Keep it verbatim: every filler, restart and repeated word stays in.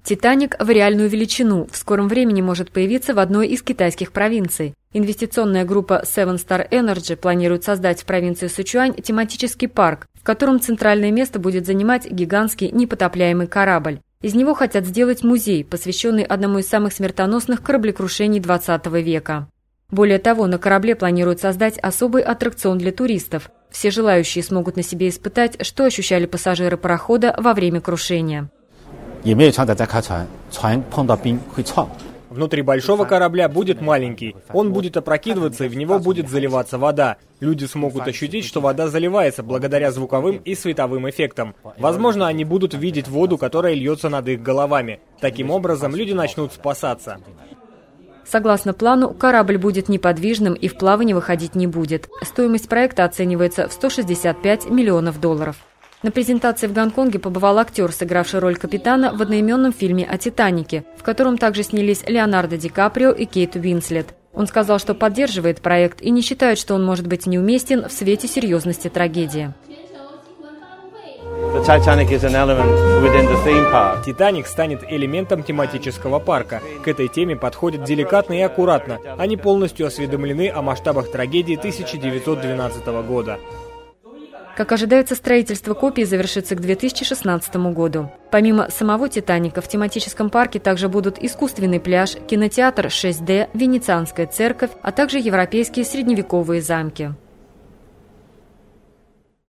«Титаник» в реальную величину в скором времени может появиться в одной из китайских провинций. Инвестиционная группа Seven Star Energy планирует создать в провинции Сычуань тематический парк, в котором центральное место будет занимать гигантский непотопляемый корабль. Из него хотят сделать музей, посвященный одному из самых смертоносных кораблекрушений двадцатого века. Более того, на корабле планируют создать особый аттракцион для туристов. Все желающие смогут на себе испытать, что ощущали пассажиры парохода во время крушения. Внутри большого корабля будет маленький. Он будет опрокидываться, и в него будет заливаться вода. Люди смогут ощутить, что вода заливается благодаря звуковым и световым эффектам. Возможно, они будут видеть воду, которая льется над их головами. Таким образом, люди начнут спасаться. Согласно плану, корабль будет неподвижным и в плавание выходить не будет. Стоимость проекта оценивается в сто шестьдесят пять миллионов долларов. На презентации в Гонконге побывал актер, сыгравший роль капитана в одноименном фильме о «Титанике», в котором также снялись Леонардо Ди Каприо и Кейт Уинслет. Он сказал, что поддерживает проект и не считает, что он может быть неуместен в свете серьезности трагедии. «Титаник» станет элементом тематического парка. К этой теме подходят деликатно и аккуратно. Они полностью осведомлены о масштабах трагедии тысяча девятьсот двенадцатого года. Как ожидается, строительство копии завершится к две тысячи шестнадцатому году. Помимо самого «Титаника» в тематическом парке также будут искусственный пляж, кинотеатр шесть дэ, Венецианская церковь, а также европейские средневековые замки.